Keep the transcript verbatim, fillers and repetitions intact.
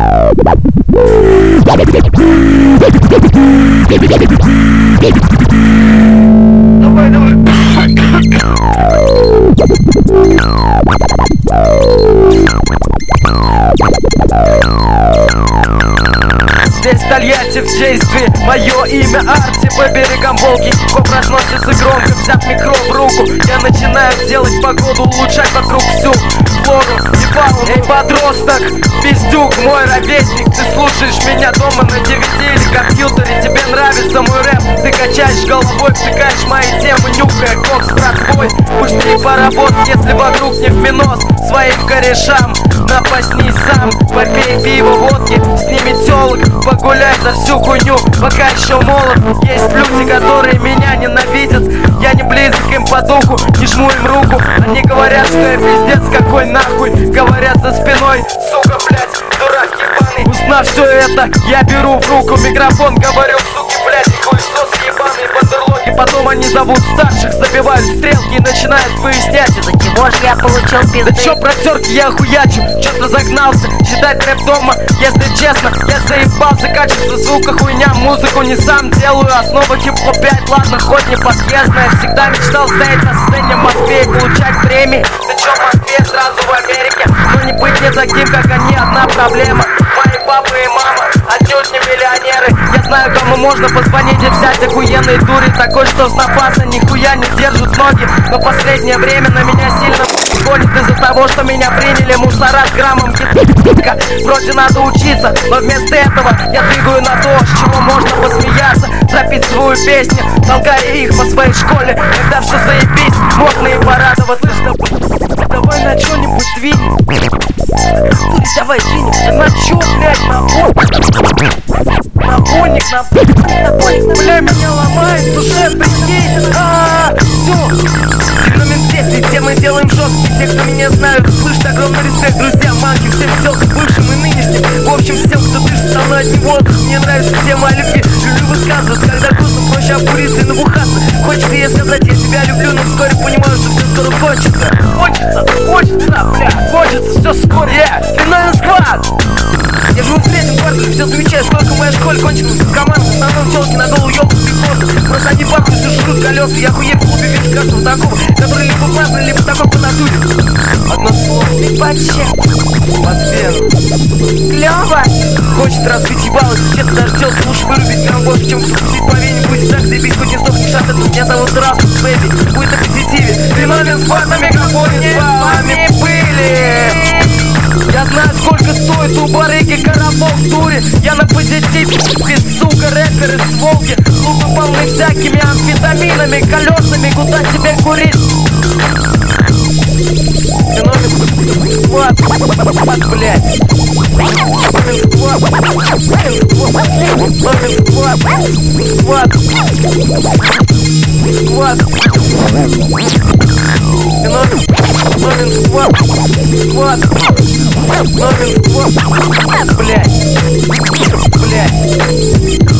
Давай, давай. Здесь Тольятти в действии, мое имя Арти. По берегам Волги коп разносится громко, взяв микро в руку. Я начинаю делать погоду, улучшать вокруг всю флору и фауну. Эй, подросток, пиздюк, мой ровесник, ты слушаешь меня дома на ди ви ди или компьютере. Тебе нравится мой рэп, ты качаешь головой, втыкаешь мои темы, нюхая кокс, братвой. Пусть не поработать, если вокруг не в минус своим корешам. Напаснись сам, попей пиво, водки, сними тёлок, погуляй за всю хуйню, пока еще молод. Есть люди, которые меня ненавидят, я не близок им по духу, не жму им руку. Они говорят, что я пиздец какой нахуй, говорят за спиной, сука, блять, дурак ебаный. Узнав все это, я беру в руку микрофон, говорю, суки, блять, и хуесос ебаные бандерлоги. Потом они зовут старших, забивают стрелки и начинают выяснять, из-за чего ж я получил пизды. Да чё про терки, я хуячу, чё-то загнался, считать рэп дома, если честно, я заебался. Качество звука хуйня, музыку не сам делаю, основа хип-хоп пять, ладно, хоть не подъездная. Всегда мечтал стоять на сцене в Москве и получать премии. Да чё в Москве, сразу в Америке, но не быть не таким, как они, одна проблема. Мои папа и мама отнюдь не миллионеры. Я знаю, кому можно позвонить и взять охуенные дури, такой, что с напаса нихуя не держит ноги. Но последнее время на меня сильно гонит из-за того, что меня приняли мусора с граммом гитка. Вроде надо учиться, но вместо этого я двигаю на то, с чего можно посмеяться. Записываю песни, толкая их по своей школе, когда все заебись, можно и порадоваться, что... Давай на чё-нибудь двинем. Дури, давай двинемся. На чё, блядь, на фоник? На фоник, на фоник, на фоник. Бля, меня ломает, душе, прикинь. А, всё. Феномен действий, все мы делаем жесткие. Те, кто меня знают, слышат огромный респект. Друзья, манки, всем селкам, бывшим и нынешним. В общем, всем, кто дышит со мной одним воздухом. Мне нравится тема о любви, люблю высказываться. Когда грустно, проще обкуриться и набухаться. Хочется ей сказать, я тебя люблю, но вскоре понимаю, что все скоро кончится. Хочется, хочется, бля, хочется, все скоро. Yeah, финальный склад. Я живу в третьем квартале, все замечаю, сколько в моей школе кончилось команд. В основном телки на голову ёбнутые кожи. Просто они бабки все жрут колеса. Я хуею в клубе, вижу каждого такого, который либо классный, либо такой по натуре. Одно слово. Ты почем? Под вену. Клёво. Хочет разбить ебало, честно даже тело лучше вырубить грамм больше, чем вскрутить по вене. Будет так заебись, хоть не сдохнешь от этого. Меня зовут Расмус, бэби, будет на позитиве. Феномен склад на мегафоне, с вами были. Я знаю, сколько стоит у барыги коробок в туре. Я на позитиве, без сука, рэперы с Волги. Клубы полны всякими амфетаминами, колесами, куда тебе курить? Феномен склад, блядь. Феномен склад, феномен склад, феномен склад, склад, склад. Феномен, феномен склад, склад. Новин склад, блядь, блядь.